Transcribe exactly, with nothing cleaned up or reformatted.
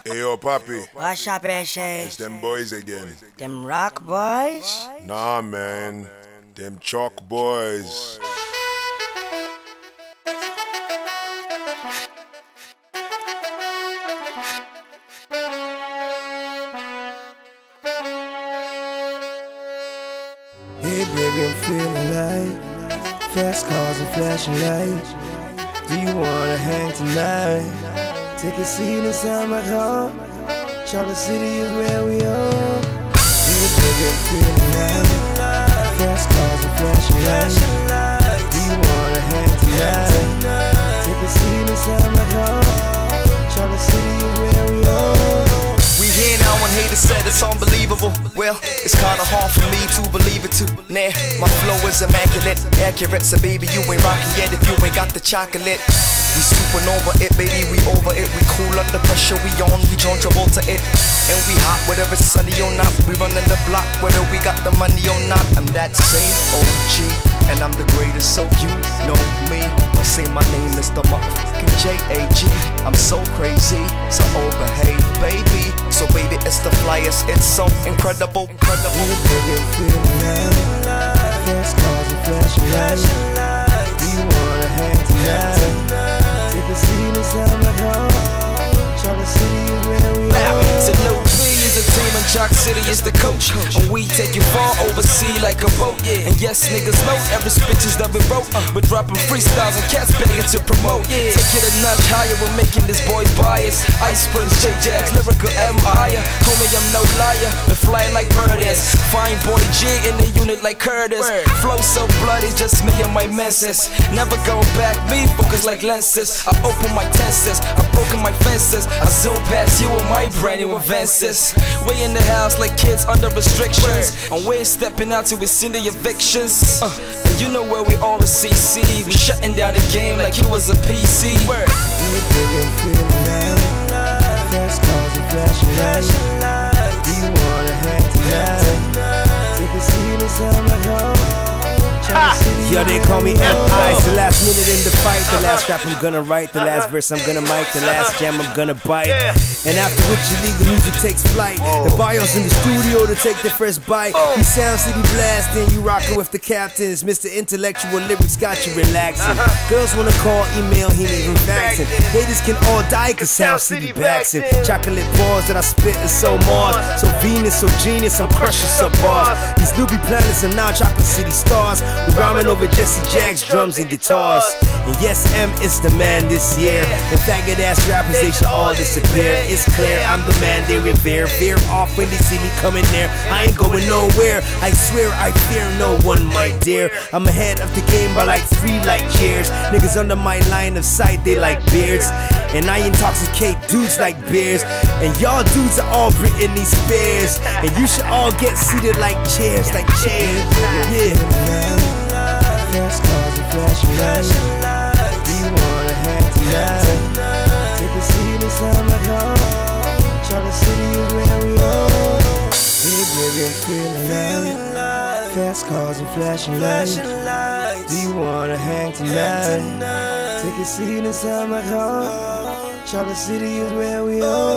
Hey yo, Papi. What's up, S A? It's them boys again. Them rock boys? Nah, man. Them chalk boys. Hey baby, I'm feeling like fast cars and flashing lights. Do you wanna hang tonight? Take a seat inside my car. Chocolate City is where we are. Hey baby, I'm feeling like fast cars and flashing lights. Do you wanna hang tonight? Take a seat inside my car. Chocolate City is where we are. We here now and haters said it's unbelievable. Well, it's kinda hard for me to believe it too. Nah, my flow is immaculate, accurate. So baby, you ain't rockin' yet if you ain't got the chocolate. We supernova it, baby, we over it. We cool under pressure, we on, we John Travolta it. And we hot, whether it's sunny or not. We running the block, whether we got the money or not. I'm that same O G, and I'm the greatest, so you know me. I say my name is the motherfucking J A G. I'm so crazy, so oh behave, baby. So baby, it's the flyest, it's so incredible, incredible. Hey baby, I'm feeling like fast cars and flashing lights. Do you wanna hang tonight? Take a seat inside my car. Chocolate City is where we are. So no P is a team and Chalk City is the coach. And we take you far overseas like a boat. And yes, niggas know every bitches that we wrote. We're dropping freestyles and cats begging to promote. Take it a notch higher, we're making this boy bias. Ice Prince, J Jax, lyrical empire. Homie, I'm no liar, we're flying like birdies. Fine boy G in the unit like Curtis. Flow so bloody, just me and my menses. Never going back, me focus like lenses. I open my tenses, I broken my fences. I zoom past you with my brand new advances. We in the house like kids under restrictions, and we ain't stepping out till we see the evictions. Uh, and you know where we all are C C. We shutting down the game like it was a P C. Hey baby, I'm feeling like fast cars and flashing lights. Do you wanna hang tonight? Take a seat inside my car. Yo, they call me M I. It's the last minute in the fight. The last rap I'm gonna write. The last verse I'm gonna mic. The last jam I'm gonna bite. And after which illegal music takes flight. The bios in the studio to take their first bite. We Sound City blasting. You rockin' with the captains. Mister Intellectual Lyrics got you relaxing. Girls wanna call, email, he ain't even faxing. Haters can all die cause Sound City backs it. Chocolate bars that I spit is so Mars. So Venus, so genius, I'm crushing some bars. These newbie planets are now Chocolate City stars. We're rhyming over Jesse Jack's drums and guitars. And yes, M is the man this year. The faggot ass rappers, they should all disappear. It's clear, I'm the man they revere. Veer off when they see me coming there. I ain't going nowhere, I swear I fear no one, my dear. I'm ahead of the game by like three light years. Niggas under my line of sight, they like beards. And I intoxicate dudes like beers. And y'all dudes are all Britney Spears. And you should all get seated like chairs, like chairs. Yeah. Fast cars and flashing lights. Do you wanna hang tonight? Take a seat inside my car. Chocolate City is where we are. Hey baby, I'm feeling like fast cars and flashing lights. Do you wanna hang tonight? Take a seat inside my car. Chocolate City is where we are.